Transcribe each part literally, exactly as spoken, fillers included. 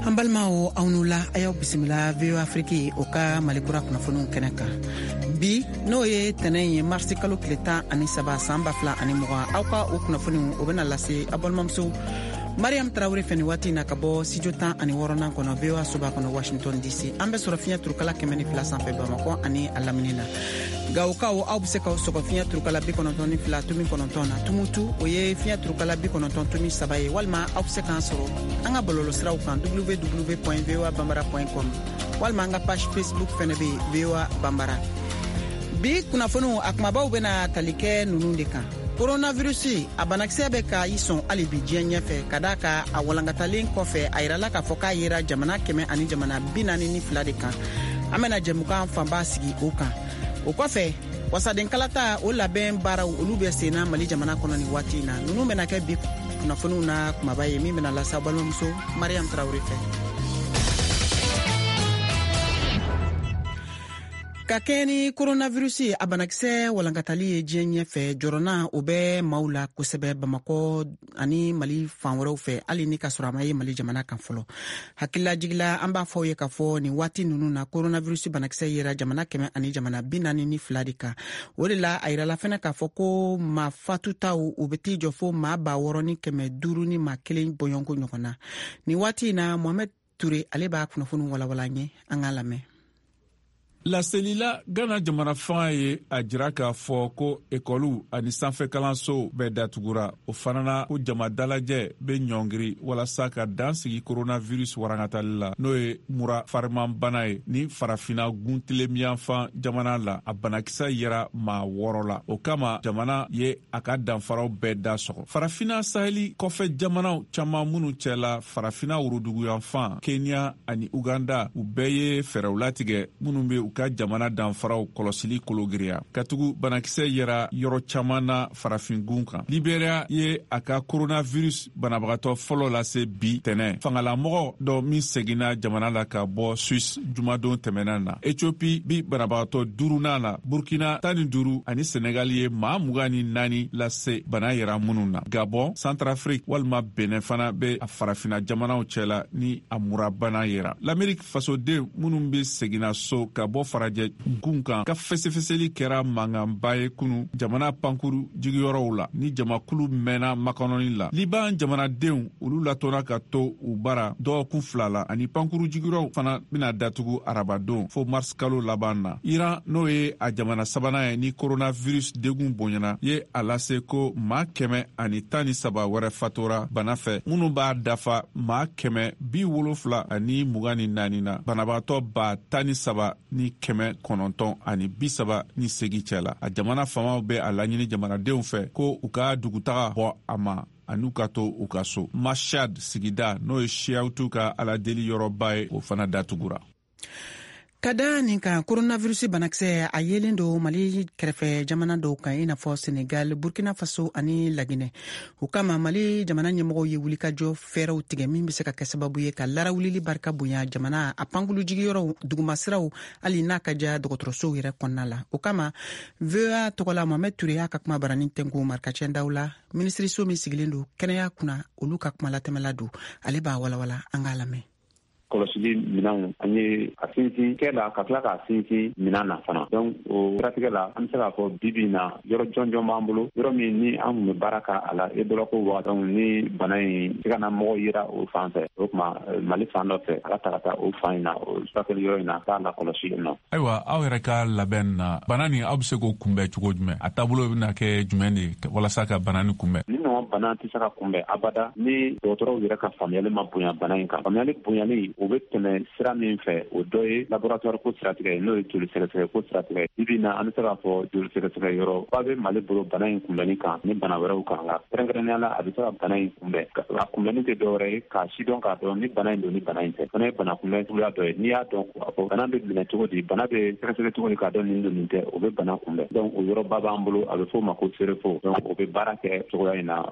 Hambalmao aunula ayaw bisimila V O Afrique o ka malikura kunnafoniw kɛnɛ kan. Bi n'o ye tɛnɛn ye marsi kalo tile tan ani saba san ba fila ani mugan aw ka o kunnafoniw o bena lase a balimamuso Mariam Traoré fɛni waati na ka bɔ studio tan ani wɔɔrɔnan kɔnɔ V O A soba kɔnɔ Washington D C. An bɛ sɔrɔ fiɲɛ turukala kɛmɛ ni fila sanfɛ Bamakɔ ani a lamini na. Gawukaw aw bɛ se k'aw sɔgɔ fiɲɛ turukala bi kɔnɔntɔn ni fila tumi kɔnɔntɔn na. Tumutu o ye fiɲɛ turukala bi kɔnɔntɔn tumi saba ye walima aw bɛ se k'an sɔrɔ an ka bɔlɔlɔsiraw kan w w w point v o a bambara point com walima an ka page Facebook fɛnɛ bɛ V O A Bambara. Bi kunnafoniw a kumabaw bɛna tali kɛ ninnu de kan. Coronavirus a banakisɛ bɛ ka i sɔn hali bi diɲɛ ɲɛfɛ ka da ka a walankatalen kɔfɛ a yirala k'a fɔ k'a yera jamana kɛmɛ ani jamana bi naani ni fila de kan. An bɛna jɛmukan fanba sigi o kan. O kɔfɛ wasaden kalata o labɛn baaraw olu bɛ senna Mali jamana kɔnɔ ni waati in na. Ninnu bɛna kɛ bi kunnafoniw na kumaba ye min bɛna lasa balimamuso Mariam Traoré fɛ. Ka kɛ ni coronavirus a banakisɛ walankatali ye diɲɛ ɲɛfɛ jɔrɔna o bɛ maaw la kosɛbɛ Bamakɔ ani Mali fan wɛrɛw fɛ hali ni ka sɔrɔ a ma ye Mali jamana kan fɔlɔ. Hakililajigila an b'a fɔ ye ka fɔ nin waati ninnu na coronavirus banakisɛ yera jamana kɛmɛ ani jamana bi naani ni fila de kan. O de la a yirala fɛnɛ k'a fɔ ko maa fatutaw u bɛ t'i jɔ fo maa ba wɔɔrɔ ni kɛmɛ duuru ni maa kelen bɔɲɔnko ɲɔgɔn na. Nin waati in na Mohamed Touré ale b'a kunnafoni walawala an ye an k'a lamɛn. La selila Ghana jamana fanga ye a jira k'a fɔ ko ekɔlu ani sanfɛ kalanso bɛɛ datugura o fana na ko jama dalajɛ bɛ ɲɔngiri walasa ka dan sigi coronavirus warankatali la n'o ye mura fariman bana ye ni farafina guntilemiyanfan jamana la a banakisɛ yera maa wɔɔrɔ la o kama jamana ye a ka danfaraw bɛɛ da sɔgɔ farafina saheli kɔfɛ jamanaw caman minnu cɛla farafina woroduguyanfan Kenya ani Uganda u bɛɛ ye fɛɛrɛw latigɛ minnu bɛ u ka jamana danfaraw kɔlɔsili kologiriya katugu banakisɛ yera yɔrɔ caman na farafingun kan. Liberia ye a ka coronavirus banabagatɔ fɔlɔ lase bi tɛnɛ fangalamɔgɔ dɔ min seginna jamana la ka bɔ Suisse jumadon tɛmɛnan na. Ethiopie bi banabagatɔ duurunan la. Burkina tan ni duuru ani Senegal ye maa mugan ni naani lase bana yera minnu na. Gabon, Centrafrique walima Benin fana bɛ a farafina jamanaw cɛla ni a murabana yera. L'Amérique fasoden minnu bɛ seginna so ka bɔ farajɛ gun kan ka fɛsɛfɛsɛli kɛra mankanba ye kunu jamana pankuru jigiyɔrɔw la ni jamakulu mɛnna makɔnɔni la. Liban jamanadenw olu latɔnna ka to u bara dɔgɔkun fila la ani pankuru jigiyɔrɔw fana bɛna datugu arabadon fo mars kalo laban na. Iran n'o ye a jamana sabanan ye ni coronavirus degun bonyana ye a lase ko maa kɛmɛ ani tan ni saba wɛrɛ fatora bana fɛ minnu b'a dafa maa kɛmɛ bi wolonfila ani mugan ni naani na banabagatɔ ba tan ni saba ni kɛmɛ kɔnɔntɔn ani bi saba ni segi cɛ la. A jamana famaw bɛ a laɲini jamanadenw fɛ ko u ka dugutaga bɔ a ma ani u ka to u ka so. Mashhad sigida n'o ye Shiyautu ka aladeli yɔrɔba ye o fana datugura. Kada nin kan coronavirus banakisɛ a yelen do Mali kɛrɛfɛ jamana dɔw kan i n'a fɔ Senegal, Burkina Faso ani Laginɛ. O kama Mali jamana ɲɛmɔgɔw ye wulikajɔ fɛɛrɛw tigɛ min bɛ se ka kɛ sababu ye ka larawulili barika bonya jamana a pankulu jigiyɔrɔw dugumasiraw hali n'a ka ja dɔgɔtɔrɔsow yɛrɛ kɔnɔna la. O kama V O A tɔgɔla Mohamed Touré y'a ka kuma baranin tɛnku marikacɛn daw la minisiriso min sigilen do kɛnɛya kunna olu ka kuma latɛmɛla do ale b'a walawala an k'a lamɛn. Kɔlɔsili minɛnw an ye a sinsin kɛ la ka tila k'a sinsin minɛn na fana. Donc o siratigɛ la an bɛ se k'a fɔ bi bi na yɔrɔ jɔnjɔn b'an bolo yɔrɔ min ni an tun bɛ baara k'a a la e bɔra ko waati ni bana in se ka na mɔgɔw yira o fan fɛ o tuma Mali fan dɔ fɛ a ka ta ka taa o fan in na o furakɛli yɔrɔ in na k'a la kɔlɔsi yen nɔ. Ayiwa aw yɛrɛ ka labɛn na bana nin aw bɛ se k'o kunbɛn cogo jumɛn a taabolo bɛna kɛ jumɛn de walasa ka bana nin kunbɛn. Ni ɲɔgɔn bana tɛ se ka kunbɛn abada ni dɔgɔtɔrɔw yɛrɛ ka faamuyali ma bonya bana in kan faamuyali bonyali o bɛ tɛmɛ sira min fɛ o dɔ ye laboratoire ko siratigɛ n'o ye joli sɛgɛsɛgɛ ko siratigɛ bibi na an bɛ se k'a fɔ joli sɛgɛsɛgɛ yɔrɔ ba bɛ Mali bolo bana in kunbɛnni kan ni bana wɛrɛw kan nka kɛrɛnkɛrɛnnenya la a bɛ se ka bana in kunbɛn a kunbɛnni tɛ dɔwɛrɛ ye k'a sidɔn k'a dɔn ni bana in don ni bana in tɛ fana ye bana kunbɛn suguya dɔ ye n'i y'a dɔn k'a fɔ bana bɛ minɛ cogo di bana bɛ sɛgɛsɛgɛ cogo di k'a dɔn nin don nin tɛ o bɛ bana kunbɛn donc o yɔrɔ ba b'an bolo a bɛ f'o ma ko serefo donc o bɛ baara kɛ cogoya in na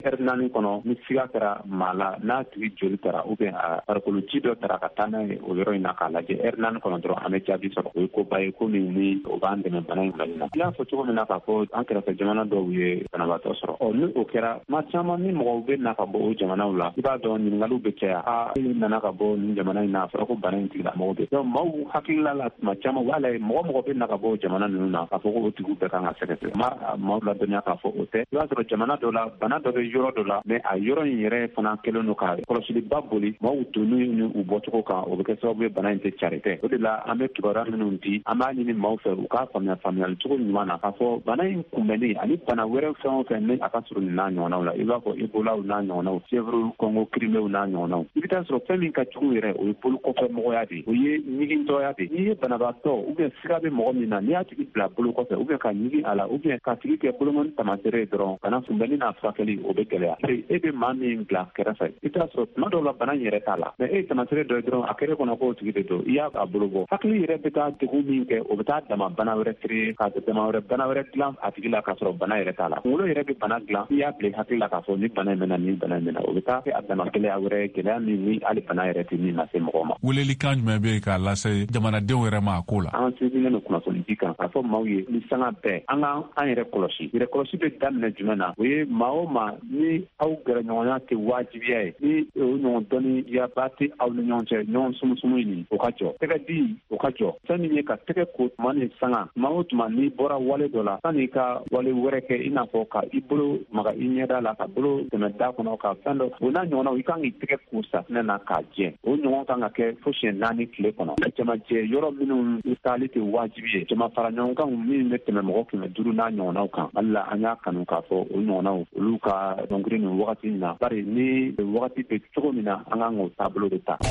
ernani kono ni siga kɛra mala n'a tigi joli tara ou bien a farikolo ji dɔ tara ka taa n'a ye o yɔrɔ in na k'a lajɛ ernani kɔnɔ dɔrɔn an bɛ jaabi sɔrɔ o ye koba ye ko min ni o b'an dɛmɛ bana in bilali la i y'a fɔ cogo min na k'a fɔ an kɛrɛfɛ jamana dɔw ye banabaatɔ sɔrɔ ɔ ni o kɛra ma caman ni mɔgɔw bɛ na ka bɔ o jamanaw la i b'a dɔn ɲininkaliw bɛ caya a nana ka bɔ nin jamana in na a fɔra ko bana in tigila mɔgɔw bɛ donc maaw hakilila la tuma caman b'a lajɛ mɔgɔ mɔgɔ bɛ na ka bɔ o jamana ninnu na k'a fɔ ko o tigiw bɛɛ kan ka sɛgɛsɛgɛ ma maaw ladɔnniya k'a fɔ o tɛ i b'a sɔrɔ jamana dɔ la bana dɔ bɛ yɔrɔ dɔ la mais a yɔrɔ in yɛrɛ fana kɛlen don ka kɔlɔsiliba boli maaw donni ni u bɔcogo kan o bɛ kɛ sababu ye bana in tɛ cari tɛ o de la an bɛ kibaruya minnu di an b'a ɲini maaw fɛ u k'a faamuya faamuyali cogo ɲuman na k'a fɔ bana in kunbɛnni ani bana wɛrɛ fɛn o fɛn ni a ka surun nin n'a ɲɔgɔnnaw la i b'a fɔ ebolaw n'a ɲɔgɔnnaw fièvre kɔngɔ kirimew n'a ɲɔgɔnnaw i bɛ taa sɔrɔ fɛn min ka jugu yɛrɛ o ye bolo kɔfɛ mɔgɔya de o ye ɲigintɔya de n'i ye banabaatɔ ou bien siga bɛ mɔgɔ min na n'i y'a tigi bila bolo kɔfɛ ou bien ka ɲigi a la ou bien ka tigi kɛ bolomani tamaseere ye dɔrɔn bana kunbɛnni n'a furakɛli o bɛ gɛlɛya e bɛ maa min bila kɛrɛfɛ i bɛ taa sɔrɔ tuma dɔw la bana in yɛrɛ t'a la mais e ye tamaseere dɔ ye dɔrɔn a kɛrɛ kɔnɔ k'o tigi de don i y'a a bolo bɔ hakili yɛrɛ bɛ taa degun min kɛ o bɛ taa dama bana wɛrɛ créer ka dama wɛrɛ bana wɛrɛ dilan a tigi la k'a sɔrɔ bana yɛrɛ t'a la kunkolo yɛrɛ bɛ bana dilan i y'a bila hakili la k'a fɔ ni bana in bɛ na ni bana in bɛ na o bɛ taa kɛ a dama gɛlɛya wɛrɛ gɛlɛya min ni hali bana yɛrɛ tɛ min lase mɔgɔ ma. welelikan jumɛn bɛ yen k'a lase jamanadenw yɛrɛ ma a ko la. an sinsinnen don kunnafoni di kan k'a fɔ maaw ye ni sanga bɛɛ an ka an yɛrɛ kɔlɔsi yɛrɛ kɔlɔsi bɛ daminɛ jumɛn na o ye maa o maa ni aw gɛrɛɲɔgɔnya tɛ wajibiya ye ni o ɲɔgɔn dɔnniyaba tɛ aw ni ɲɔgɔn cɛ ɲɔgɔn sumusumu ɲini o ka jɔ tɛgɛ di o ka jɔ fɛn min ye ka tɛgɛ ko tuma ni sanga tuma o tuma n'i bɔra wale dɔ la sanni ka wale wɛrɛ kɛ i n'a fɔ ka i bolo maga i ɲɛda la ka bolo tɛmɛ da kɔnɔ ka fɛn dɔ o n'a ɲɔgɔnnaw i kan k'i tɛgɛ ko safunɛ na k'a jɛ o ɲɔgɔn kan ka kɛ fo siɲɛ naani tile kɔnɔ jamajɛ yɔrɔ minnu i taali tɛ wajibi ye jama fara ɲɔgɔn kan min bɛ tɛmɛ mɔgɔ kɛmɛ duuru n'a ɲɔgɔnnaw kan hali la an y'a kanu k'a fɔ o ɲɔgɔnnaw olu ka dɔnkili nin wagati in na bari ni wagati bɛ cogo min na an kan k'o taabolo de ta.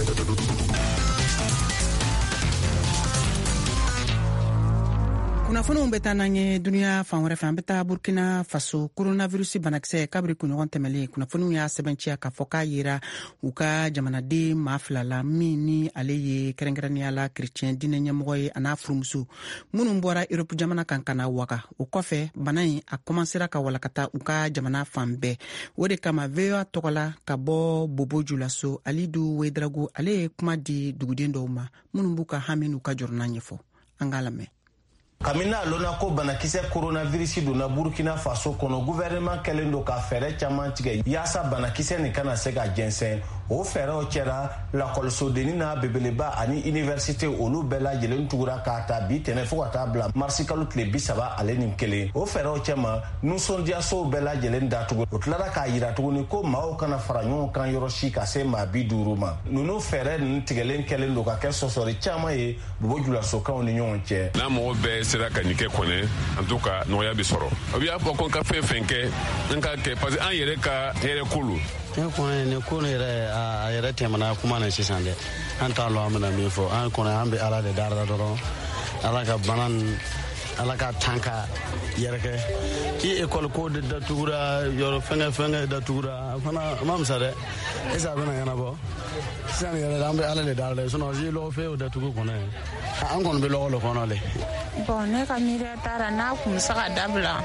kunnafoniw bɛ taa n'an ye duniya fan wɛrɛ fɛ an bɛ taa burkina faso coronavirus banakisɛ kabiri kunɲɔgɔn tɛmɛlen kunnafoniw y'a sɛbɛnciya k'a fɔ k'a yera u ka jamanaden maa fila la min ni ale ye kɛrɛnkɛrɛnnenya la kerecɛn diinɛ ɲɛmɔgɔ ye a n'a furumuso minnu bɔra Europe jamana kan ka na waga o kɔfɛ bana in a kɔmansera ka walakata u ka jamana fan bɛɛ o de kama V O A tɔgɔla ka bɔ Bobo Julaso Alidu Wedrago ale ye kuma di duguden dɔw ma minnu b'u ka hami n'u ka jɔrɔna ɲɛfɔ an k'a lamɛn. Kamina lona ko banakisɛ coronavirus donna Burkina Faso kɔnɔ gouvernement kɛlen do ka fɛɛrɛ caman tigɛ yaasa banakisɛ nin kana se ka jɛnsɛn o fɛɛrɛw cɛra lakɔlisodenni n'a bebeleba ani université olu bɛɛ lajɛlen tugura k'a ta bi tɛnɛ fo ka taa bila marisi kalo tile bi saba ale nin kelen o fɛɛrɛw cɛma nusɔndiyasow bɛɛ lajɛlen datugu o tilara k'a yira tuguni ko maaw kana fara ɲɔgɔn kan yɔrɔ si ka se maa bi duuru ma nunu fɛɛrɛ nin tigɛlen kɛlen do ka kɛ sɔsɔri caman ye Bobo Julasokaw ni ɲɔgɔn cɛ n'a mɔgɔ bɛɛ sera ka nin kɛ kɔnɛ en tout cas nɔgɔya bi sɔrɔ o y'a fɔ ko n ka fɛn fɛn kɛ n ka kɛ parce que an yɛrɛ ka hɛrɛ kolo ne kɔnɛ ne ko ne yɛrɛ a yɛrɛ tɛmɛna kuma na sisan dɛ an t'a lɔn an bɛna min fɔ an kɔnɛ an bɛ ala de darada dɔrɔn ala ka bana ala ka tan ka yɛrɛkɛ i ekɔli ko de datugura yɔrɔ fɛngɛ fɛngɛ datugura fana ma misa dɛ est-ce que a bɛna ɲɛnabɔ sisan yɛrɛ an bɛ ala de darada sinon si lɔgɔ fɛ o datugu kɔnɔ an kɔni bɛ lɔgɔ le kɔnɔ le bon ne ka miiriya taara n'a kun bɛ se ka dabila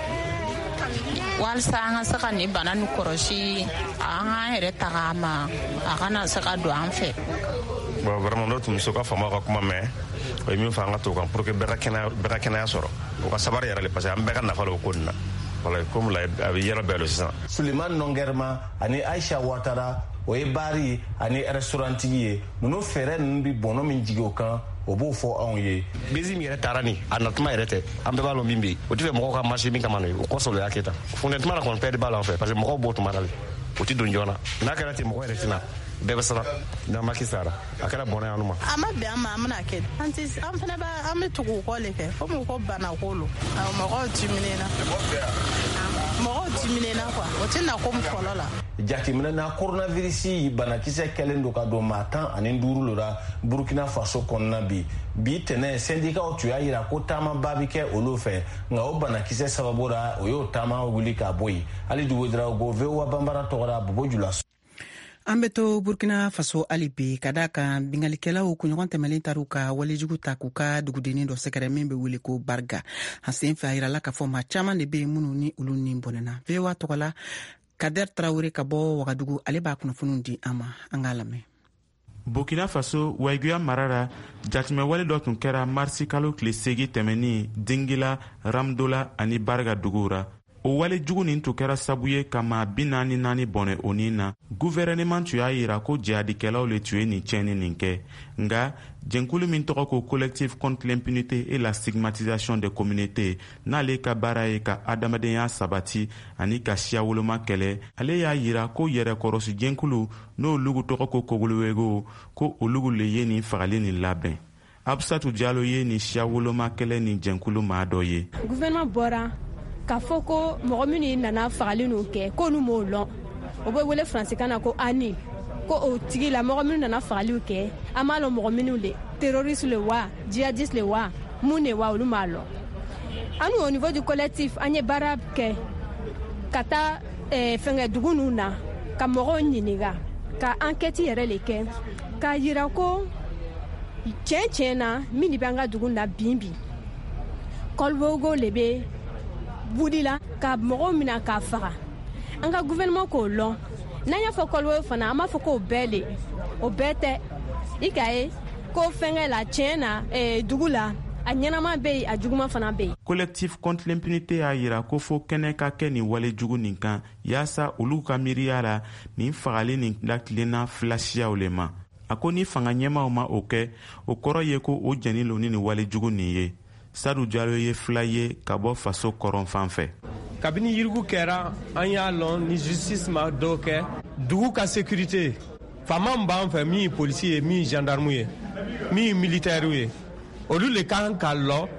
walasa an ka se ka nin bana ni kɔrɔsi an k'an yɛrɛ taga ma a kana se ka don an fɛ. bon vraiment n'o tun bɛ se ka faama ka kuma mɛn o ye min fɔ an ka to kan pour que bɛɛ ka kɛnɛya sɔrɔ o ka sabari yɛrɛ le parce que an bɛɛ ka nafa le o ko nin na voilà comme la a bɛ yɛlɛ bɛɛ lo sisan. Suleiman Nongerma ani Aisha Ouattara o ye baari ani restaurantigi ye ninnu fɛɛrɛ ninnu bi bɔnɔ min jigi o kan o b'o fɔ anw ye. bezi min yɛrɛ taara nin a natuma yɛrɛ tɛ an bɛɛ b'a lɔn min bɛ yen o tɛ fɛ mɔgɔw ka marché min kama o kɔsɔn o y'a kɛ tan fundɛtuma na kɔni pɛrɛdi b'a la an fɛ parce que mɔgɔw b'o tuma dali o tɛ don joona n'a kɛra ten mɔgɔ yɛrɛ tɛna bɛɛ bɛ siran n'amaki sara a kɛra bɔnɛ yan ma. a ma bɛn an ma an bɛna kɛ an tɛ an fana bɛ an bɛ tugu o kɔ de fɛ komi ko bana ko lo mɔgɔw diminena mɔgɔw diminena quoi o tɛ na komi fɔlɔ la. jateminɛ na coronavirus banakisɛ kɛlen do ka don maa tan ani duuru la Burkina Faso kɔnɔna bi bi tɛnɛ syndikaw tun y'a yira ko taamaba bi kɛ olu fɛ nka o banakisɛ sababu la o y'o taama wuli ka bɔ yen hali Ouedraogo V O A banbara tɔgɔra Bobo Julaso. an bɛ to Burkina Faso hali bi ka da kan bingalikɛlaw kunɲɔgɔn tɛmɛlen taru ka walejugu ta k'u ka dugudennin dɔ sɛgɛrɛ min bɛ wele ko Barga a sen fɛ a yirala k'a fɔ maa caman de bɛ yen minnu ni olu ni bɔnɛna V O A tɔgɔla Kader Traoré ka bɔ Wagadugu ale b'a kunnafoniw di an ma an k'a lamɛn. Burkina Faso Waiguya marara jatimɛwale dɔ tun kɛra marisi kalo tile segi tɛmɛni Dingila, Ramdola ani Barga duguw ra. O wale jugu nin tun kɛra sabu ye ka maa bi naani naani bɔnɛ o nin na. Gouvernement tun y'a yira ko jihadikɛlaw le tun ye nin tiɲɛni nin kɛ. Nga jɛnkulu min tɔgɔ ko Collectif contre l'impunité et la stigmatisation des communautés n'ale ka baara ye ka adamadenya sabati ani ka siya woloma kɛlɛ, ale y'a yira ko yɛrɛkɔrɔsi jɛnkulu n'o lugu tɔgɔ ko Kogoluwego ko olugu le ye nin fagali nin labɛn. Absatu Diallo ye nin siya woloma kɛlɛ nin jɛnkulu maa dɔ ye. Gouvernement bɔra k'a fɔ ko mɔgɔ minnu nana fagali ninnu kɛ k'olu m'o lɔn, o bɛ wele faransikan na ko ani, ko o tigi la mɔgɔ minnu nana fagaliw kɛ an m'a lɔn mɔgɔ minnu le terroriste le wa djihadiste le wa mun de wa olu m'a lɔn. An au niveau du collectif an ye baara kɛ ka taa fɛngɛ dugu ninnu na ka mɔgɔw ɲininka ka enquête yɛrɛ le kɛ k'a yira ko tiɲɛ tiɲɛ na min de bɛ an ka dugu na bin bi Kolowogo le bɛ budila ka mɔgɔw mina k'a faga. An ka gouvernement k'o lɔn. N'an y'a fɔ Kolowogo fana an b'a fɔ k'o bɛɛ le o bɛɛ tɛ i ka ye ko fɛngɛ la tiɲɛ na dugu la a ɲɛnama bɛ yen a juguman fana bɛ yen. Collectif contre l'impunité y'a yira ko fo kɛnɛ ka kɛ nin wale jugu nin kan yaasa olu ka miiriya la nin fagali nin latilenna filasiyaw le ma. A ko ni fanga ɲɛmaw ma o kɛ o kɔrɔ ye ko o jɛni lo ni nin wale jugu nin ye. Sadou Diallo ye fila ye ka bɔ faso kɔrɔn fan fɛ. Kabini yirigu kɛra an y'a lɔn ni justice ma dɔw kɛ dugu ka sécurité faama min b'an fɛ min ye polisi ye min ye gendarme ye min ye militaire ye olu le kan ka lɔ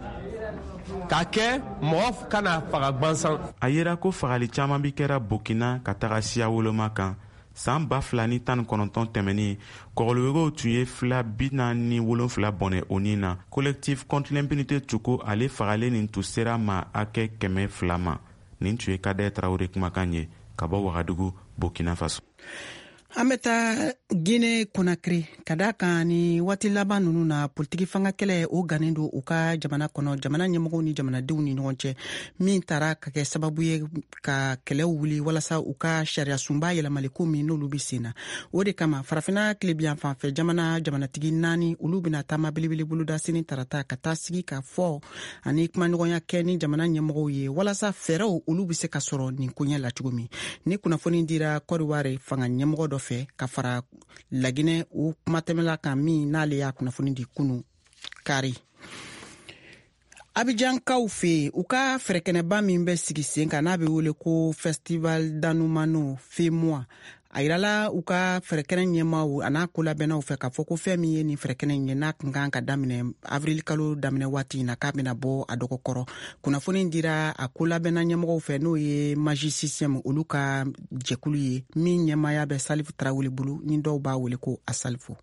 k'a kɛ mɔgɔ kana faga gwansan. A yera ko fagali caman bi kɛra Burkina ka taga siya woloma kan. San ba fila ni tan ni kɔnɔntɔn tɛmɛni Kɔgɔluwegow tun ye fila bi naani ni wolonfila bɔnɛ o nin na. Collectif contre l'impunité tun ko ale fagalen nin tun sera ma hakɛ kɛmɛ fila ma. Nin tun ye Kader Traoré kumakan ye ka bɔ Wagadugu, Burkina Faso. An bɛ taa Guinée Conakry ka da kan ni waati laban ninnu na politiki fanga kɛlɛ o gannen don u ka jamana kɔnɔ jamana ɲɛmɔgɔw ni jamanadenw ni ɲɔgɔn cɛ min taara ka kɛ sababu ye ka kɛlɛw wuli walasa u ka sariya sunba yɛlɛmali ko min n'olu bɛ sen na. O de kama farafina tilebiyan fanfɛ jamana jamanatigi naani olu bɛna taama belebele boloda sini tarata ka taa sigi ka fɔ ani kumaɲɔgɔnya kɛ ni jamana ɲɛmɔgɔw ye walasa fɛɛrɛw olu bɛ se ka sɔrɔ nin koɲɛ la cogo min. Ni kunnafoni dira Côte d'Ivoire fanga ɲɛmɔgɔ dɔ fɛ ka fara Laginɛ o kumatɛmɛla kan min n'ale y'a kunnafoni di kunu kari. Abidjankaw fɛ u ka fɛrɛkɛnɛba min bɛ sigi sen kan n'a bɛ wele ko Festival d'Anoumano Fais-moi a yirala u ka fɛrɛkɛnɛ ɲɛmaaw a n'a ko labɛnnaw fɛ k'a fɔ ko fɛn min ye nin fɛrɛkɛnɛ in ye n'a kun kan ka daminɛ avril kalo daminɛ waati in na k'a bɛna bɔ a dɔgɔkɔrɔ. Kunnafoni dira a ko labɛnna ɲɛmɔgɔw fɛ n'o ye Magi Système olu ka jɛkulu ye min ɲɛmaaya bɛ Salif Traoré bolo ni dɔw b'a wele ko Asalfo.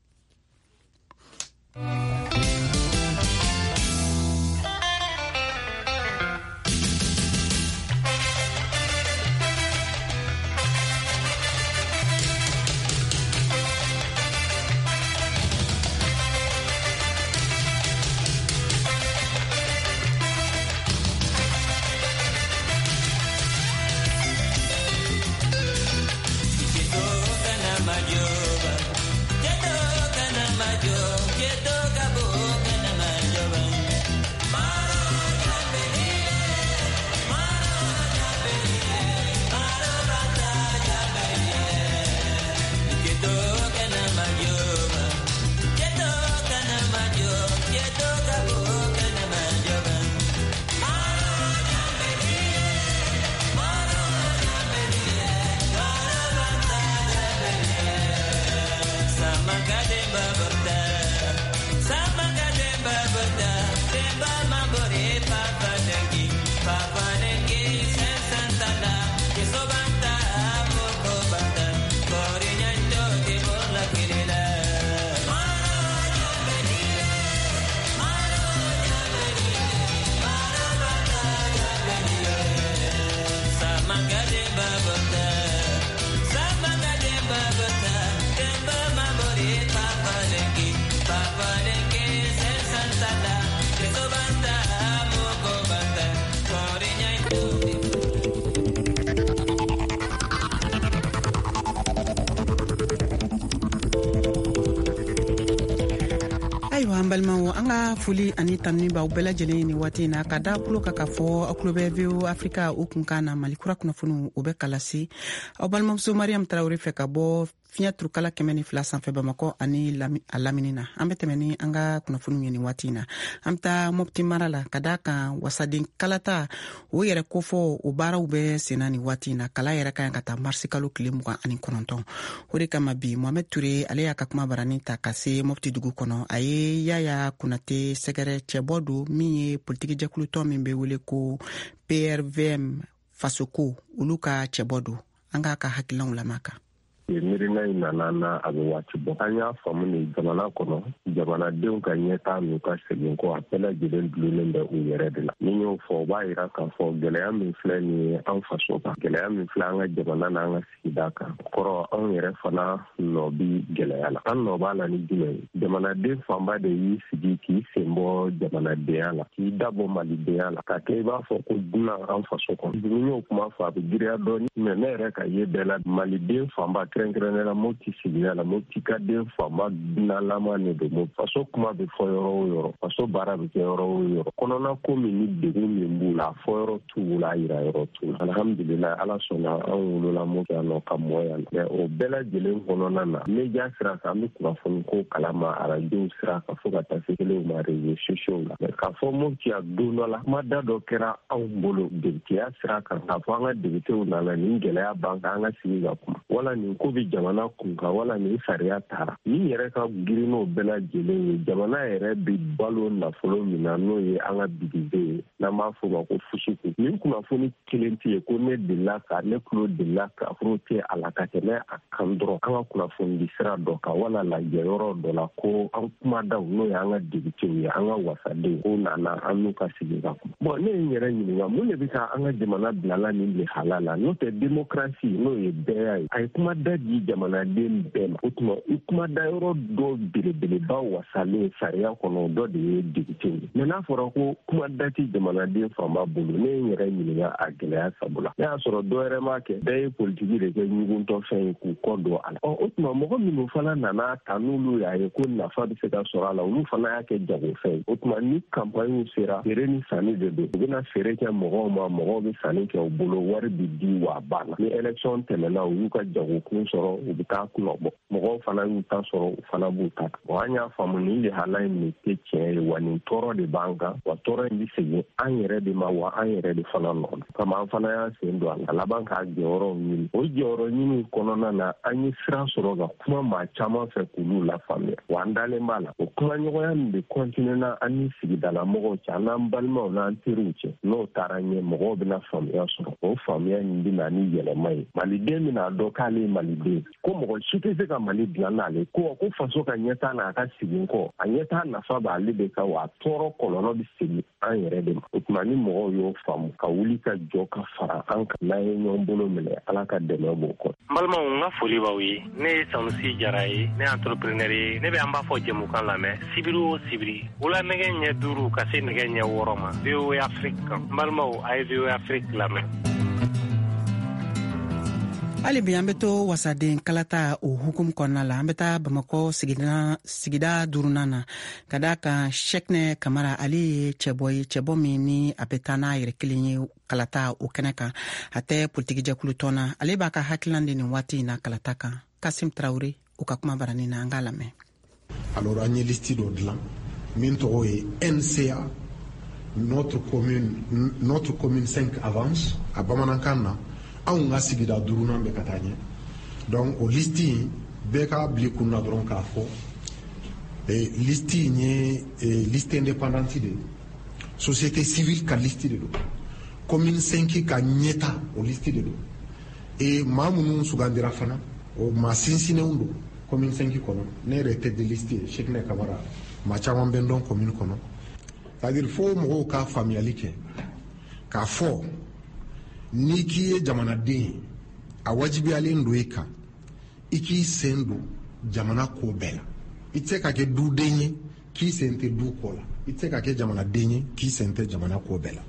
an balimaw an ka foli ani tanuni b'aw bɛɛ lajɛlen ni waati na ka da tulo ka ka fɔ aw tulo bɛ V O Afrika o kunkan na Malikura kunnafoniw o bɛ kalasi aw balimamuso Mariam Tarawele fɛ ka bɔ fiɲɛ turukala kɛmɛ ni fila sanfɛ Bamakɔ ani a lamini na an bɛ tɛmɛ ni an ka kunnafoniw ye ni waati na an bɛ taa Mopti mara la ka da kan wasaden kalata o yɛrɛ kofɔ o baaraw bɛ senna ni waati na kala yɛrɛ ka yan ka taa marisi kalo tile mugan ani kɔnɔntɔn o de kama bi Mohamed Ture ale y'a ka kuma barani ta ka se Mopti dugu kɔnɔ a ye Yaya Konate sɛgɛrɛ cɛbɔ don min ye politiki jɛkulutɔn min bɛ wele ko P R V M fasoko olu ka cɛbɔ don an k'a ka hakilinaw lamɛn kan. Mirina in nana na a bɛ waati bɔ an y'a faamu ni jamana kɔnɔ jamanadenw ka ɲɛtaa n'u ka segin kɔ a bɛɛ lajɛlen dulonnen bɛ u yɛrɛ de la ni y'o fɔ o b'a yira k'a fɔ gɛlɛya min filɛ nin ye an faso kan gɛlɛya min filɛ an ka jamana n'an ka sigida kan kɔrɔ anw yɛrɛ fana nɔ bi gɛlɛya la an nɔ b'a la ni jumɛn ye jamanaden fanba de y'i sigi k'i sen bɔ jamanadenya la k'i dabɔ malidenya la ka kɛ i b'a fɔ ko dunan an faso kɔnɔ ni y'o kuma fɔ a bɛ giriya dɔɔni mɛ ne yɛrɛ ka ye bɛɛ la maliden fanba kɛrɛnkɛrɛnnenya Mopti sigida la Mopti ka den fanba dunalama ne don mo faso kuma bɛ fɔ yɔrɔ o yɔrɔ faso baara bɛ kɛ yɔrɔ o yɔrɔ kɔnɔna ko min ni degun min b'u la fɔ yɔrɔ t'u la yira yɔrɔ t'u la alhamdulilayi ala sɔnna an wolola Mopti yan nɔ ka mɔ yan mɛ o bɛɛ lajɛlen kɔnɔna na media sira kan an bɛ kunnafoni ko kalama arajow sira kan fo ka taa se kelenw ma réseaux sociaux la mɛ k'a fɔ Mopti a don dɔ la kuma da dɔ kɛra anw bolo debitiya sira kan k'a fɔ an ka debitew nana nin gɛlɛya ban kan an ka sigi ka kuma wala nin ko bɛ jamana kunkan wala nin sariya taara min yɛrɛ ka girin n'o bɛɛ lajɛlen ye jamana yɛrɛ bɛ balo nafolo min na n'o ye an ka bidize ye n'an b'a fɔ o ma ko fusuku nin kunnafoni kelen tɛ ye ko ne delila ka ne tulo delila ka furu tɛ a la ka tɛmɛ a kan dɔrɔn an ka kunnafoni di sira dɔ kan wala lajɛ yɔrɔ dɔ la ko an kumadaw n'o ye an ka debitew ye an ka wasadenw ko nana an n'u ka sigi ka kuma bɔn ne ye n yɛrɛ ɲininka mun de bɛ ka an ka jamana bilala nin lehala la n'o tɛ démocratie n'o ye bɛɛ ye a ye kumada di jamanaden bɛɛ ma o tuma i kumada yɔrɔ dɔ belebeleba wasalen sariya kɔnɔ dɔ de ye debitew ye mɛ n'a fɔra ko kumada tɛ jamanaden fanba bolo ne ye n yɛrɛ ɲininka a gɛlɛya sabula ne y'a sɔrɔ dɔ wɛrɛ m'a kɛ bɛɛ ye politiki de kɛ ɲuguntɔ fɛn ye k'u kɔ don a la ɔ o tuma mɔgɔ minnu fana nana ta n'olu y'a ye ko nafa bɛ se ka sɔrɔ a la olu fana y'a kɛ jagofɛn ye o tuma ni kampaniw sera feere ni sanni de don u bɛna feere kɛ mɔgɔw ma mɔgɔw bɛ sanni kɛ u bolo wari bɛ di wa banna ni élection tɛmɛna u y'u ka jagokun sɔrɔ u bɛ taa kunɔ bɔ mɔgɔw fana y'u ta sɔrɔ u fana b'u ta bon an y'a faamu nin lehala in de tɛ tiɲɛ ye wa nin tɔɔrɔ de b'an kan wa tɔɔrɔ in bɛ segin an yɛrɛ de ma wa an yɛrɛ de fana nɔ na kama an fana y'an sen don a la laban k'a jɔyɔrɔ ɲini o jɔyɔrɔ ɲini kɔnɔna na an ye sira sɔrɔ ka kuma maa caman fɛ k'olu lafaamuya wa an dalen b'a la o kumaɲɔgɔnya min bɛ kɔntine na an ni sigidala mɔgɔw cɛ an n'an balimaw n'an teriw cɛ n'o taara ɲɛ mɔgɔw bɛna faamuya sɔrɔ o faamuya in bɛ na ni yɛlɛma ye maliden bɛna dɔn k'ale ye maliden ko mɔgɔ si tɛ se ka Mali dilan n'ale ko ko faso ka ɲɛtaa n'a ka segin kɔ a ɲɛtaa nafa b'ale de kan wa a tɔɔrɔ kɔlɔlɔ bɛ segin an yɛrɛ de ma o tuma ni mɔgɔw y'o faamu ka wuli ka jɔ ka fara an kan n'an ye ɲɔgɔn bolo minɛ ala ka dɛmɛ b'o kɔ. N balimaw n ka foli b'aw ye ne ye Sanusi Jara ye ne ye entrepreneur ye ne bɛ an b'a fɔ jɛmukan lamɛn sibiri o sibiri wula nɛgɛ ɲɛ duuru ka se nɛgɛ ɲɛ wɔɔrɔ ma V O A Afrique kan n balimaw a ye V O A Afrique lamɛn. hali bi an bɛ to wasaden kalata o hukumu kɔnɔna la an bɛ taa Bamakɔ sigida sigida duurunan na ka da kan Shekne Kamara ale ye cɛbɔ ye cɛbɔ min ni a bɛ taa n'a yɛrɛ kelen ye kalata o kɛnɛ kan a tɛ politiki jɛkulu tɔn na ale b'a ka hakilina de nin waati in na kalata kan Kasim Traoré o ka kuma barani na an k'a lamɛn. Alors an ye listi dɔ dilan min tɔgɔ ye N C A notre commune notre commune cinq avance a bamanankan na anw ka sigida duurunan bɛ ka taa ɲɛ donc o listi in bɛɛ ka bili kunna dɔrɔn k'a fɔ listi in ye liste indépendante de société civile ka listi de don commune cinq ka ɲɛta o listi de don et maa minnu sugandira fana o maa sinsinnenw don commune cinq kɔnɔ ne yɛrɛ tête de liste ye Shekne Kamara maa caman bɛ n dɔn commune kɔnɔ c'est-à-dire fo mɔgɔw ka faamuyali kɛ k'a fɔ n'i k'i ye jamanaden ye a wajibiyalen don i kan i k'i sen don jamana ko bɛɛ la i tɛ se ka kɛ duden ye k'i sen tɛ du kɔ la i tɛ se ka kɛ jamanaden ye k'i sen tɛ jamana ko bɛɛ la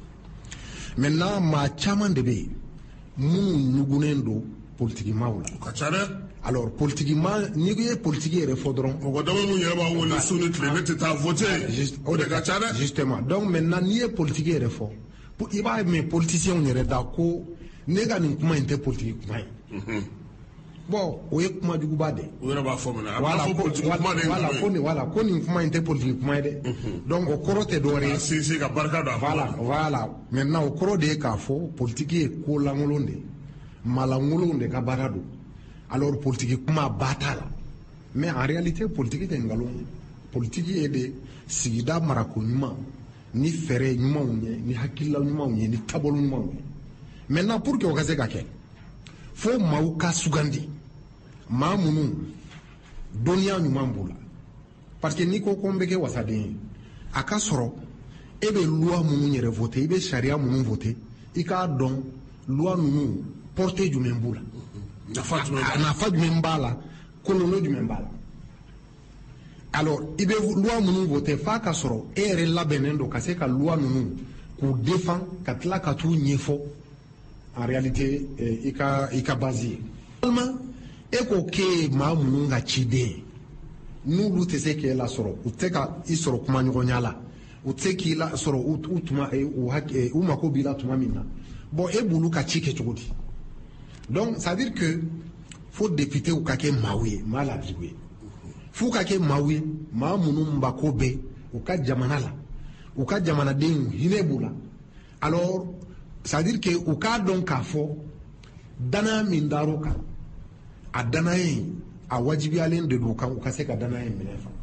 maintenant maa caman de bɛ yen minnu ɲugunnen don politikimaaw la. O ka ca dɛ. alors politiquement ni ko ye politique yɛrɛ fɔ dɔrɔn o ko dama mun yɛrɛ b'a wele su ni tile ne tɛ taa voter o de ka ca dɛ justement donc maintenant n'i ye politique yɛrɛ fɔ i b'a mɛn politiciens yɛrɛ da ko ne ka nin kuma in tɛ politique kuma ye bon o ye kuma juguba de o yɛrɛ b'a fɔ mun na a b'a fɔ politique kuma de ye voilà ko nin voilà ko nin kuma in tɛ politique kuma ye dɛ donc o kɔrɔ tɛ dɔwɛrɛ ye sinsin ka barika don a voilà voilà maintenant o kɔrɔ de ye k'a fɔ politique ye ko lankolon de malankolon de ka baara don alors politique kuma ba t'a la mais en réalité politique tɛ nkalon ye politique ye de sigida marako ɲuman ni fɛɛrɛ ɲumanw ye ni hakilila ɲumanw ye ni taabolo ɲumanw ye maintenant pour que o ka se ka kɛ fo maaw ka sugandi maa minnu dɔnniya ɲuman b'u la parce que n'i ko ko n bɛ kɛ wasaden ye a ka sɔrɔ e bɛ loi minnu yɛrɛ voter i bɛ sariya minnu voter i k'a dɔn loi ninnu portée jumɛn b'u la nafa jumɛn b'a la kɔlɔlɔ jumɛn b'a la alors i bɛ loi minnu voter f'a ka sɔrɔ e yɛrɛ labɛnnen don ka se ka loi ninnu k'u défend ka tila ka t'u ɲɛfɔ en réalité i ka i ka base ye walima e ko k'e maa minnu ka ciden n'olu tɛ se k'e lasɔrɔ u tɛ ka i sɔrɔ kuma ɲɔgɔnya la u tɛ k'i lasɔrɔ u tuma u mako b'i la tuma min na bon e b'olu ka ci kɛ cogo di donc ça veut dire que faut député u ka kɛ maaw ye maa ladiriw ye f'u ka kɛ maaw ye maa minnu mako bɛ u ka jamana la u ka jamanadenw hinɛ b'u la alors ça veut dire que u k'a dɔn k'a fɔ danaya min dar'u kan a danaya in a wajibiyalen de don kan u ka se ka danaya in minɛ fa.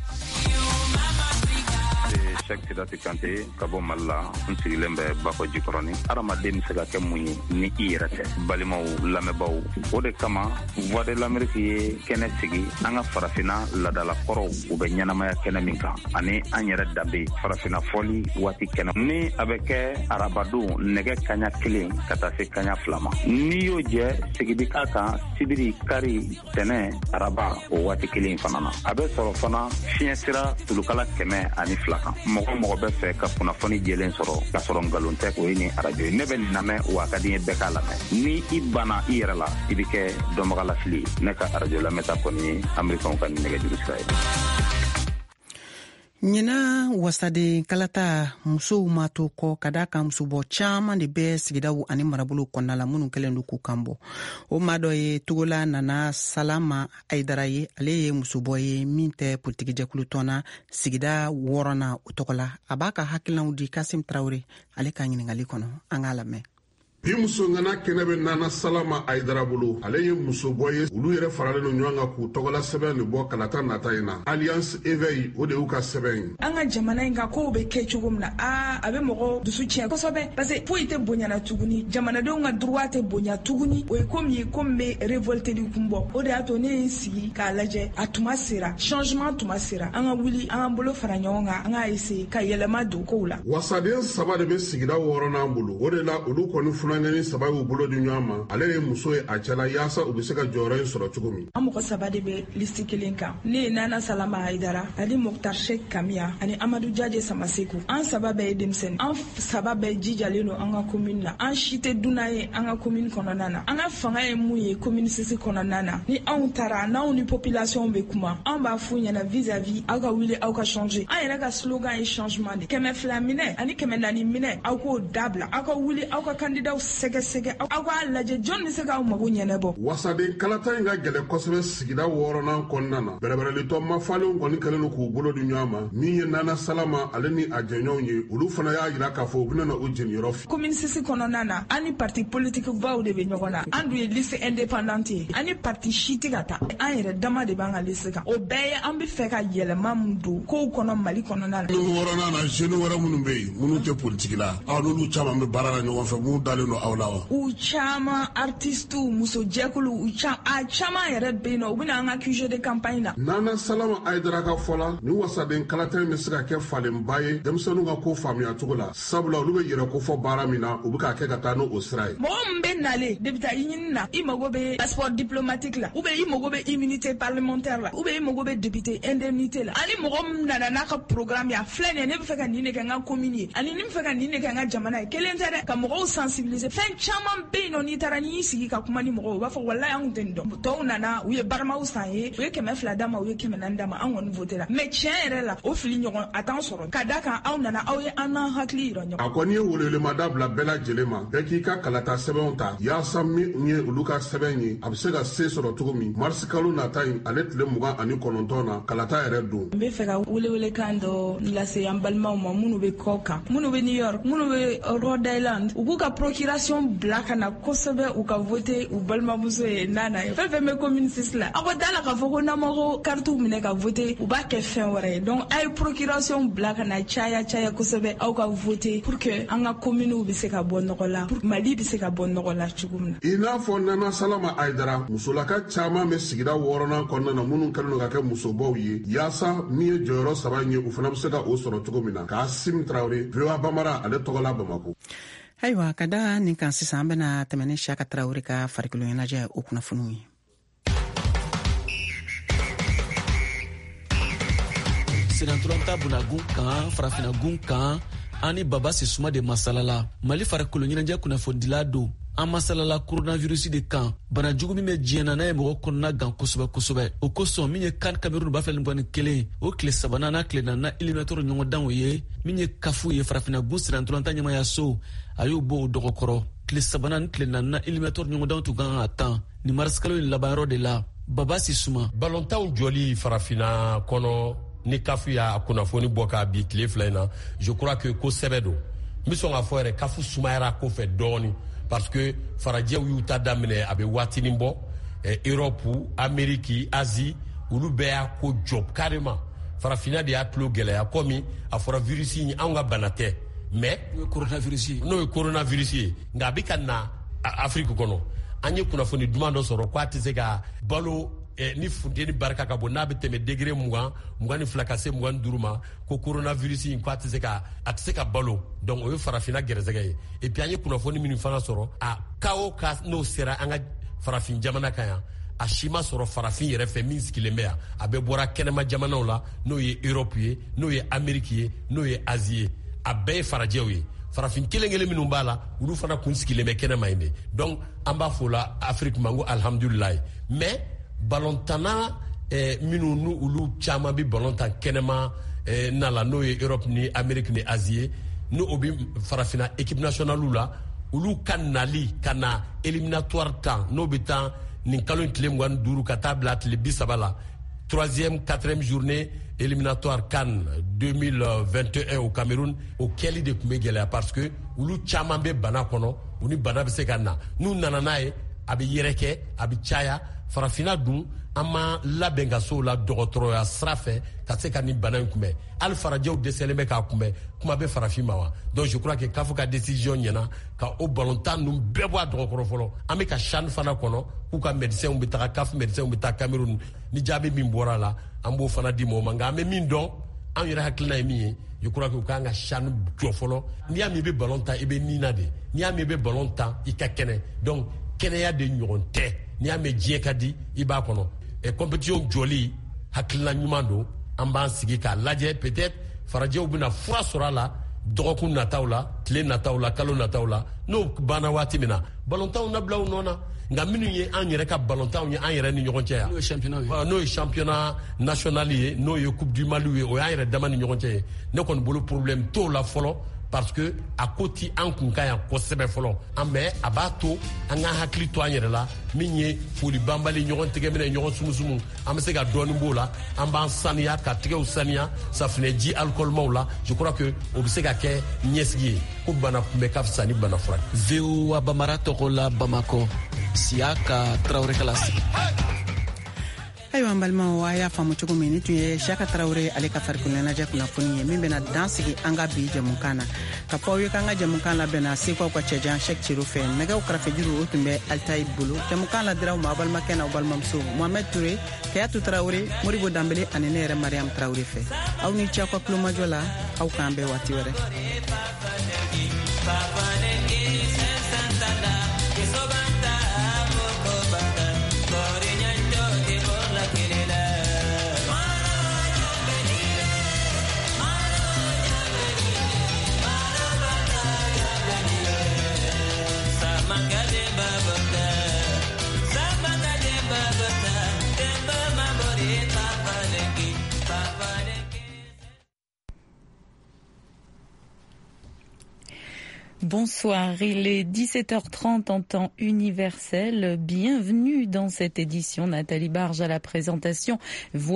Cheikh Sidati Kante ka bɔ Mali la n sigilen bɛ Bakɔ Jikɔrɔni adamaden bɛ se ka kɛ mun ye ni i yɛrɛ tɛ balimaw lamɛnbaw o de kama Voix de l'Amérique ye kɛnɛ sigi an ka farafinna ladalakɔrɔw u bɛ ɲɛnamaya kɛnɛ min kan ani an yɛrɛ danbe farafinna fɔli waati kɛnɛ ni a bɛ kɛ arabadon nɛgɛ kaɲa kelen ka taa se kaɲa fila ma n'i y'o jɛ sigidi k'a kan sibiri kari tɛnɛ araba o waati kelen fana na a bɛ sɔrɔ fana fiɲɛ sira tulukala kɛmɛ ani fila kan mɔgɔ mɔgɔ bɛ fɛ ka kunnafoni jɛlen sɔrɔ ka sɔrɔ nkalon tɛ o ye ni arajo ye ne bɛ nin lamɛn wa a ka di n ye bɛɛ k'a lamɛn ni i banna i yɛrɛ la i bɛ kɛ dɔnbagalafili ne ka arajo lamɛnta kɔni ye amerikanw ka nɛgɛjuru sira ye. ɲina wasaden kalata musow ma to kɔ ka da kan musobɔ caaman de bɛ sigidaw ani marabolo kɔnɔna la minnu kɛlen do k'u kan bɔ o maa dɔ ye togola nana salama ayidara ye ale ye musobɔ ye min tɛ politiki jɛkulu tɔnna sigida wɔɔrɔnan o tɔgɔ la a b'a ka hakilinaw di kasim tarawure ale ka ɲiningali kɔnɔ an k'a lamɛn. bi muso ngana kɛnɛ bɛ nana salama ayidara bolo ale ye musobɔ ye olu yɛrɛ faralen no ɲɔgɔn kan k'u tɔgɔla sɛbɛn de bɔ kalata nata in na alliance éveil o de y'u ka sɛbɛn ye an ka jamana in kan kow bɛ kɛ cogo min na a a bɛ mɔgɔ dusu tiɲɛ kosɛbɛ parce que foyi tɛ bonyana tuguni jamanadenw ka droit tɛ bonya tuguni o ye komi ye komi bɛ révolte di kun bɔ o de y'a to ne ye n sigi k'a lajɛ a tuma sera changement tuma sera an ka wuli an ka bolo fara ɲɔgɔn kan an ka essayer ka yɛlɛma don kow la wasaden saba de bɛ sigida wɔɔrɔnan bolo o de la olu kɔni funankɛni saba y'u bolo di ɲɔgɔn ma ale ye muso ye a cɛla yaasa u bɛ se ka jɔyɔrɔ in sɔrɔ cogo min an mɔgɔ saba de bɛ liste kelen kan ne ye nana salama ayidara ali moktar sheikh kamiya ani amadu jaje samaseku an saba bɛɛ ye denmisɛnnin an saba bɛɛ jijalen don an ka commune na an si tɛ dunan ye an ka commune kɔnɔna na an ka fanga ye mun ye commune sisi kɔnɔna na ni anw taara n'anw ni population bɛ kuma an b'a f'u ɲɛna vis-à-vis aw ka wuli aw ka changer an yɛrɛ ka slogan ye changement de kɛmɛ fila minɛ ani kɛmɛ naani minɛ aw k'o dabila aw ka wuli aw ka candidat sɛgɛ sɛgɛ aw k'a lajɛ jɔn bɛ se k'aw mago ɲɛnɛbɔ. wasaden kalata in ka gɛlɛ kosɛbɛ sigida wɔɔrɔnan kɔnɔna na bɛrɛbɛrɛlitɔ mafalenw kɔni kɛlen do k'u bolo di ɲɔgɔn ma min ye nana salama ale ni a jɛɲɔgɔnw ye olu fana y'a jira k'a fɔ u bɛna u jeniyɔrɔ fi. commune sisi kɔnɔna na an ni parti politique baw de bɛ ɲɔgɔn na an dun ye liste indépendante ye an ni parti si tɛ ka taa an yɛrɛ dama de b'an ka liste kan o bɛɛ ye an bɛ fɛ ka yɛlɛma min don kow kɔnɔ mali kɔnɔna na. wɔɔrɔnan na jeune wɛrɛ minnu bɛ yen minnu tɛ politiki la aw n'olu caman bɛ baara la ɲɔgɔn fɛ minnu dalen don aw la wa. u caman artistew muso jɛkulu u ca a caman yɛrɛ bɛ yen nɔ u bɛna an ka Q G de campagne na. nana salama ayidara ka fɔ la ni wasaden kalata in bɛ se ka kɛ falenba ye denmisɛnninw ka ko faamuya cogo la sabula olu bɛ yɛrɛ ko fɔ baara min na u bɛ k'a kɛ ka taa n'o o sira ye. mɔgɔ min bɛ nalen de bɛ taa i ɲini na i mago bɛ passeport diplomatique la ou bien i mago bɛ immunité parlementaire la ou bien i mago bɛ député indemnité la ani mɔgɔ min nana n'a ka programme ye a filɛ nin ye ne bɛ fɛ ka nin de kɛ n ka commune ye ani ne bɛ fɛ ka nin de kɛ n ka jamana ye kelen tɛ dɛ ka mɔgɔw sensibiliser sensibiliser fɛn caman bɛ yen nɔ n'i taara n'i sigi ka kuma ni mɔgɔw u b'a fɔ walayi anw tɛ nin dɔn tɔw nana u ye baramaw san ye u ye kɛmɛ fila d'a ma u ye kɛmɛ naani d'a ma an kɔni voté la mais tiɲɛ yɛrɛ la o fili ɲɔgɔn a t'an sɔrɔ ka da kan aw nana aw ye an n'an hakili yira ɲɔgɔn. a kɔni ye welewelemada bila bɛɛ lajɛlen ma bɛɛ k'i ka kalata sɛbɛnw ta yaasa min ye olu ka sɛbɛn ye a bɛ se ka se sɔrɔ cogo min marisi kalo nata in ale tile mugan ani kɔnɔntɔn na kalata yɛrɛ don. n bɛ fɛ ka welewelekan dɔ lase an balimaw ma minnu bɛ kɔ kan minnu bɛ new york minnu bɛ rhode island u k'u ka procuration bila ka na kosɛbɛ u ka voté u balimamuso ye nana ye fɛn fɛn bɛ commune six la aw ko da la k'a fɔ ko n'an ma ko karitiw minɛ ka voté u b'a kɛ fɛn wɛrɛ ye donc a ye procuration bila ka na caya caya kosɛbɛ aw ka voté pour que an ka communew bɛ se ka bɔ nɔgɔ la pour que mali bɛ se ka bɔ nɔgɔ la cogo min na. i n'a fɔ nana salama ayidara musolaka caman bɛ sigida wɔɔrɔnan kɔnɔna na minnu kɛlen don ka kɛ musobaw ye yaasa min ye jɔyɔrɔ saba ye u fana bɛ se ka o sɔrɔ cogo min na k'a sim tarawele V O A Bamara ale tɔgɔla Bamako. ayiwa ka da nin kan sisan an bɛna tɛmɛ ni Siyaka Tarawele ka farikolo ɲɛnajɛ o kunnafoniw ye. Senatulanta bunagun kan farafinagun kan ani baba sisuma de masalala mali farikolo ɲɛnajɛ kunnafonidila don an masalala coronavirus de kan bana jugu min bɛ diɲɛ na n'a ye mɔgɔ kɔnɔna gan kosɛbɛ kosɛbɛ o kosɔn min ye kan Cameroun ba fila ni bɔ ni kelen o tile sabanan n'a tile naaninan éliminateur ɲɔgɔndanw ye min ye kafu ye farafinagun senatulanta ɲɛmaya so a y'o bɔ o dɔgɔkɔrɔ tile sabanan ni tile naaninan éliminateur ɲɔgɔndanw tun kan ka tan ni marisikalo in laban yɔrɔ de la baba sisuma balontanw jɔli farafina kɔnɔ ni kafu y'a kunnafoni bɔ k'a bi tile fila in na je crois que ko sɛbɛ don n bɛ sɔn k'a fɔ yɛrɛ kafu sumayara kɔfɛ dɔɔni parce que farajɛw y'u ta daminɛ a bɛ waatinin bɔ Europe Amérique Asie olu bɛɛ y'a ko jɔ carrément farafina de y'a tulo gɛlɛya komi a fɔra virus in anw ka bana tɛ mais n'o ye coronavirus ye n'o ye coronavirus ye nka a bɛ ka na Afrique kɔnɔ an ye kunnafoni duman dɔ sɔrɔ k'a tɛ se ka balo Eh, ni funteni barika ka bon n'a bɛ tɛmɛ degré mugan mugan ni fila ka se mugan ni duuru ma ko coronavirus in ko a tɛ se ka a tɛ se ka balo donc o ye farafina gɛrɛsɛgɛ ye et puis an ye kunnafoni minnu fana sɔrɔ a cas o cas n'o sera an ka farafin jamana kan yan a si ma sɔrɔ farafin yɛrɛ fɛ min sigilen bɛ yan a bɛɛ bɔra kɛnɛma jamanaw la n'o ye Europe ye n'o ye Amérique ye n'o ye Asie ye a bɛɛ ye farajɛw ye farafin kelen kelen minnu b'a la olu fana kun sigilen bɛ kɛnɛma yen de donc an b'a fɔ la Afrique ma n ko alhamdulilayi mais balontana eh, minnu n'u olu caman bi balontan kɛnɛma eh, na la n'o ye Europe ni Amérique ni Asie ye n'o o bi farafina équipe nationale la olu ka nali ka na éliminatoire temps n'o bɛ taa nin kalo in tile mugan ni duuru ka taa bila tile bi saba la troisième quatrième journée éliminatoire CAN deux mille vingt et un au Cameroun o kɛli de tun bɛ gɛlɛya parce que olu caman bɛ bana kɔnɔ u ni bana bɛ se ka na n'u nana n'a ye a bɛ yɛrɛkɛ a bɛ caya farafina dun an ma labɛn ka so la dɔgɔtɔrɔya sira fɛ ka se ka nin bana in kunbɛn hali farajɛw dɛsɛlen bɛ k'a kunbɛn kuma bɛ farafin ma wa donc je crois que k'a fɔ ka décision ɲɛna ka o balontan ninnu bɛɛ bɔ a dɔgɔkɔrɔ fɔlɔ an bɛ ka CHAN fana kɔnɔ k'u ka médecins bɛ taga CAF médecins bɛ taa Cameroun ni jaabi min bɔra a la an b'o fana di mɔgɔw ma nka an bɛ min dɔn an yɛrɛ hakilina ye min ye je crois que u kan ka CHAN jɔ fɔlɔ n'i y'a min i bɛ ballon tan i bɛ nina de n'i y'a min i bɛ ballon tan i ka kɛnɛ donc kɛnɛya de ɲɔgɔn tɛ n'i y'a mɛn diɲɛ ka di i b'a kɔnɔ ɛ compétition jɔli hakilina ɲuman don an b'an sigi k'a lajɛ peut-être farajɛw bɛna fura sɔrɔ a la dɔgɔkun nataw la tile nataw la kalo nataw la n'o banna waati min na balontanw na bila u nɔ na nka minnu ye an yɛrɛ ka balontanw ye an yɛrɛ ni ɲɔgɔn cɛ yan n'o ye championnat ye n'o ye championnat national ye n'o ye coupe du Mali ye o y'an yɛrɛ dama ni ɲɔgɔn cɛ ye ne kɔni bolo problème t'o la fɔlɔ parce que a ko ti an kun ka yan kosɛbɛ fɔlɔ an mɛ a b'a to an ka hakili to an yɛrɛ la min ye foli banbali ɲɔgɔn tɛgɛ minɛ ɲɔgɔn sumusumu an bɛ se ka dɔɔnin b'o la an b'an saniya ka tɛgɛw saniya safinɛji alcoolmaw la je crois que o bɛ se ka kɛ ɲɛsigi ye ko bana kunbɛ ka fisa ni bana furakɛ. V O A Bamara tɔgɔ la Bamakɔ Siyaka Tarawele Kalasi. ayiwa an balimaw a y'a faamu cogo min ni tun ye Siyaka Tarawele ale ka farikolo ɲɛnajɛ kunnafoni ye min bɛna dan sigi an ka bi jɛmukan na ka fɔ aw ye k'an ka jɛmukan labɛnna sekaw ka cɛjan Sɛki Ciro fɛ nɛgɛw kɛrɛfɛjuru o tun bɛ Alitayi bolo jɛmukan la diraw ma aw balimakɛ n'aw balimamuso Mohamed Ture Kayatu Tarawele Moribo Danbele ani ne yɛrɛ Mariam Tarawele fɛ aw ni ce aw ka kulomajɔ la aw k'an bɛɛ waati wɛrɛ. Bonsoir, il est dix-sept heures trente en temps universel. Bienvenue dans cette édition. Nathalie Barge à la présentation.